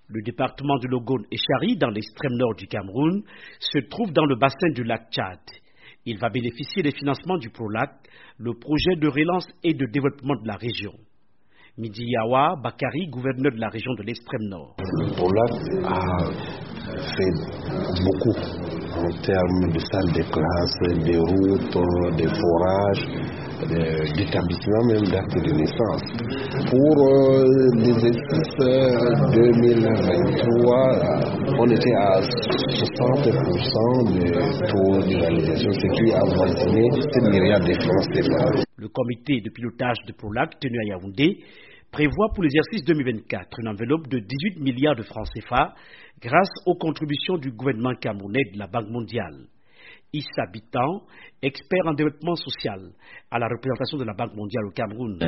Le département de Logone et Chari, dans l'extrême nord du Cameroun, se trouve dans le bassin du lac Tchad. Il va bénéficier des financements du PROLAC, le projet de relance et de développement de la région. Midi Yawa Bakari, gouverneur de la région de l'extrême nord. Le PROLAC a fait beaucoup en termes de salles de classe, des routes, des forages, d'établissements même d'actes de naissance. Pour l'exercice 2023, on était à 60% de taux de réalisation, ce qui a avoisiné 7 milliards de francs CFA. Le comité de pilotage de PROLAC tenu à Yaoundé prévoit pour l'exercice 2024 une enveloppe de 18 milliards de francs CFA grâce aux contributions du gouvernement camerounais et de la Banque mondiale. Issa Bitan, expert en développement social à la représentation de la Banque mondiale au Cameroun.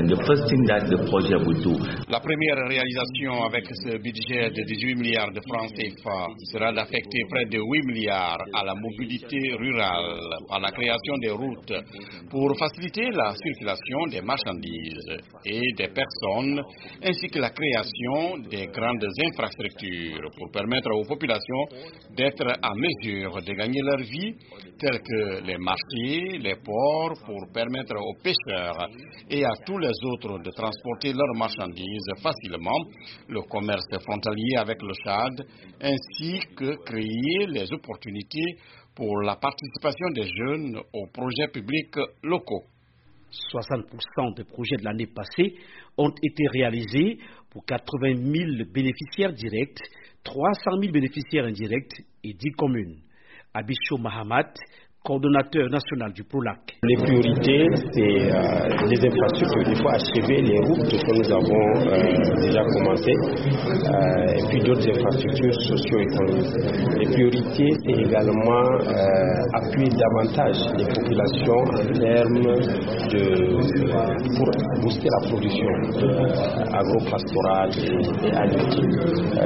La première réalisation avec ce budget de 18 milliards de francs CFA sera d'affecter près de 8 milliards à la mobilité rurale, à la création des routes pour faciliter la circulation des marchandises et des personnes, ainsi que la création des grandes infrastructures pour permettre aux populations d'être à mesure de gagner leur vie, tels que les marchés, les ports, pour permettre aux pêcheurs et à tous les autres de transporter leurs marchandises facilement, le commerce frontalier avec le Tchad, ainsi que créer les opportunités pour la participation des jeunes aux projets publics locaux. 60% des projets de l'année passée ont été réalisés pour 80 000 bénéficiaires directs, 300 000 bénéficiaires indirects et 10 communes. Abicho Mahamat, coordonnateur national du PROLAC. Les priorités, c'est les infrastructures. Il faut achever les routes que nous avons déjà commencées et puis d'autres infrastructures socio-économiques. Les priorités, c'est également appuyer davantage les populations en termes pour booster la production agro-pastorale et halieutique.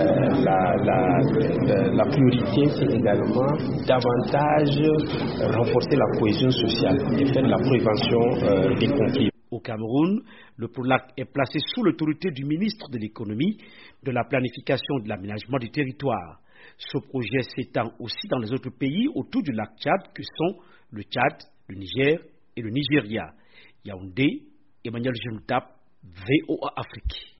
La priorité, c'est également davantage renforcer la cohésion sociale et faire la prévention des conflits. Au Cameroun, le PROLAC est placé sous l'autorité du ministre de l'économie, de la planification et de l'aménagement du territoire. Ce projet s'étend aussi dans les autres pays autour du lac Tchad que sont le Tchad, le Niger et le Nigeria. Yaoundé, Emmanuel Genoutap, VOA Afrique.